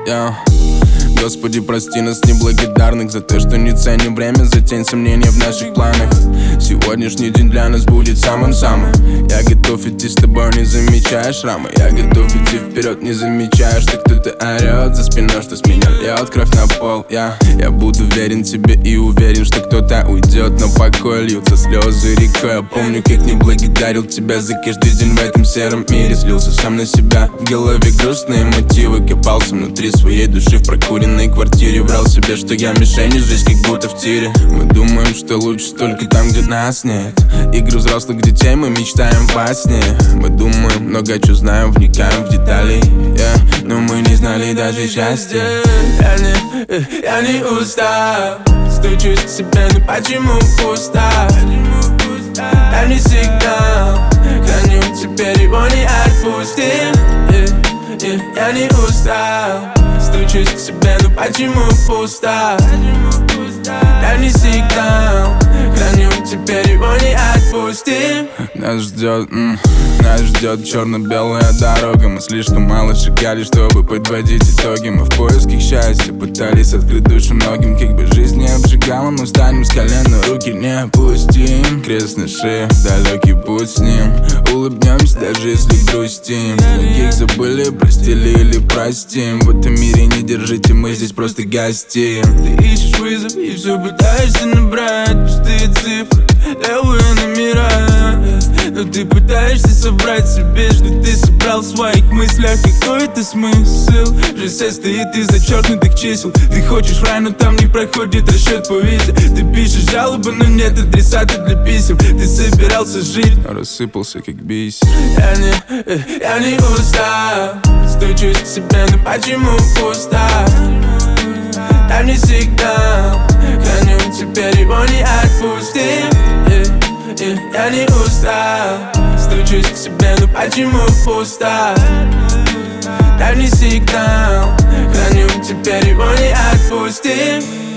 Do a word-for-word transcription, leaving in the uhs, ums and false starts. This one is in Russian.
yeah. Господи, прости нас неблагодарных за то, что не ценим время, за тень сомнений в наших планах. Сегодняшний день для нас будет самым-самым. Я готов идти с тобой, не замечая шрамы. Я готов идти вперед, не замечая, что кто-то орет за спиной, что с меня льет кровь на пол. Я, я буду верен тебе и уверен, что кто-то уйдет, но покой льются слезы рекой. Я помню, как не благодарил тебя за каждый день в этом сером мире. Злился сам на себя, в голове грустные мотивы. Копался внутри своей души в прокуренной квартире. Врал себе, что я мишень, жизнь как будто в тире. Мы думаем, что лучше только там, где нас нет. Игры взрослых детей, мы мечтаем во сне. Мы думаем, много чего знаем, вникаем в детали, yeah. Но мы не знали даже счастья. Я не, я не устал, стучусь к себе, но почему пусто? Дай мне сигнал, храню, теперь его не отпустим, yeah, yeah. Я не устал, стучусь к себе, но почему пусто? Дай мне сигнал, храню, теперь его не отпустим. Нас ждет, м, нас ждет черно-белая дорога. Мы слишком мало шагали, чтобы подводить итоги. Мы в поисках счастья пытались открыть душу многим. Как бы жизнь не обжигала, мы встанем с колен, но руки не опустим. Крест на шее, далекий путь с ним. Улыбнемся, даже если грустим. Многих забыли, простили или простим. В этом мире не держите, мы здесь просто гостим. Ты ищешь вызов и все пытаешься набрать пустые цифры, левые номера. Но ты пытаешься соврать себе, что ты собрал в своих мыслях какой-то смысл. Жизнь состоит из зачеркнутых чисел. Ты хочешь в рай, но там не проходит расчет по визе. Ты пишешь жалобы, но нет адресата для писем. Ты собирался жить, но рассыпался как бисер. Я не, я не устал, стучусь к себе, но почему пусто? Дай мне сигнал, храню, теперь его не отпустим, yeah, yeah. Я не устал, стучусь к себе, но почему пусто? Дай мне сигнал, храню, теперь его не отпустим.